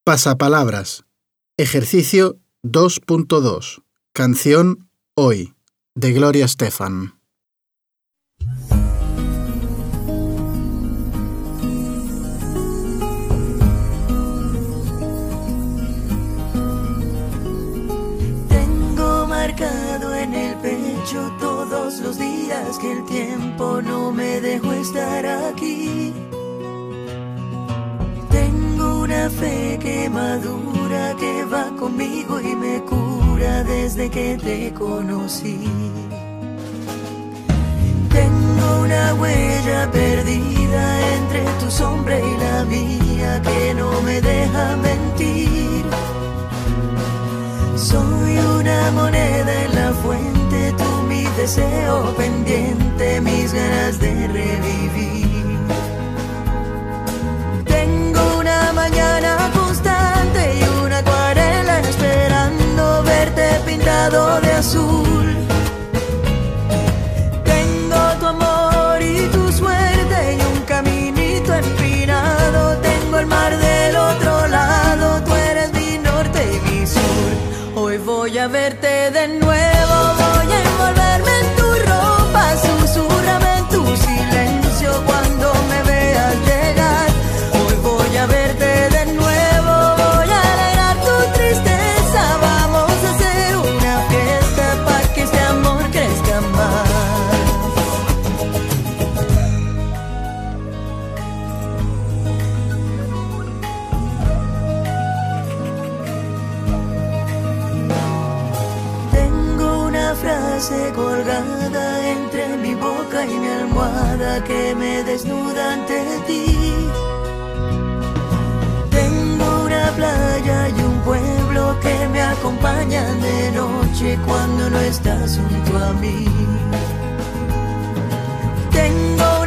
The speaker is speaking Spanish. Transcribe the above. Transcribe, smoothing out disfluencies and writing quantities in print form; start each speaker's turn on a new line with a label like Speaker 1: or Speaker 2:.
Speaker 1: Pasapalabras. Ejercicio 2.2. Canción Hoy, de Gloria Estefan.
Speaker 2: Tengo marcado en el pecho todos los días que el tiempo no me dejó estar aquí. Tengo una fe que madura, que va conmigo y me cura desde que te conocí. Tengo una huella perdida entre tu sombra y la mía que no me deja mentir. Soy una moneda en la fuente, tú mi deseo pendiente, mis ganas de revivir. Mañana constante y una acuarela esperando verte pintado de azul. Tengo tu amor y tu suerte y un caminito empinado. Tengo el mar del otro lado, tú eres mi norte y mi sur. Hoy voy a verte de nuevo, voy a envolverme en tu ropa, susúrrame en tu silencio cuando me veas llegar. Voy a verte de nuevo, voy a alegrar tu tristeza. Vamos a hacer una fiesta para que este amor crezca más. Tengo una frase colgada entre mi boca y mi almohada que me desnuda ante ti. Playa y un pueblo que me acompañan de noche cuando no estás junto a mí. Tengo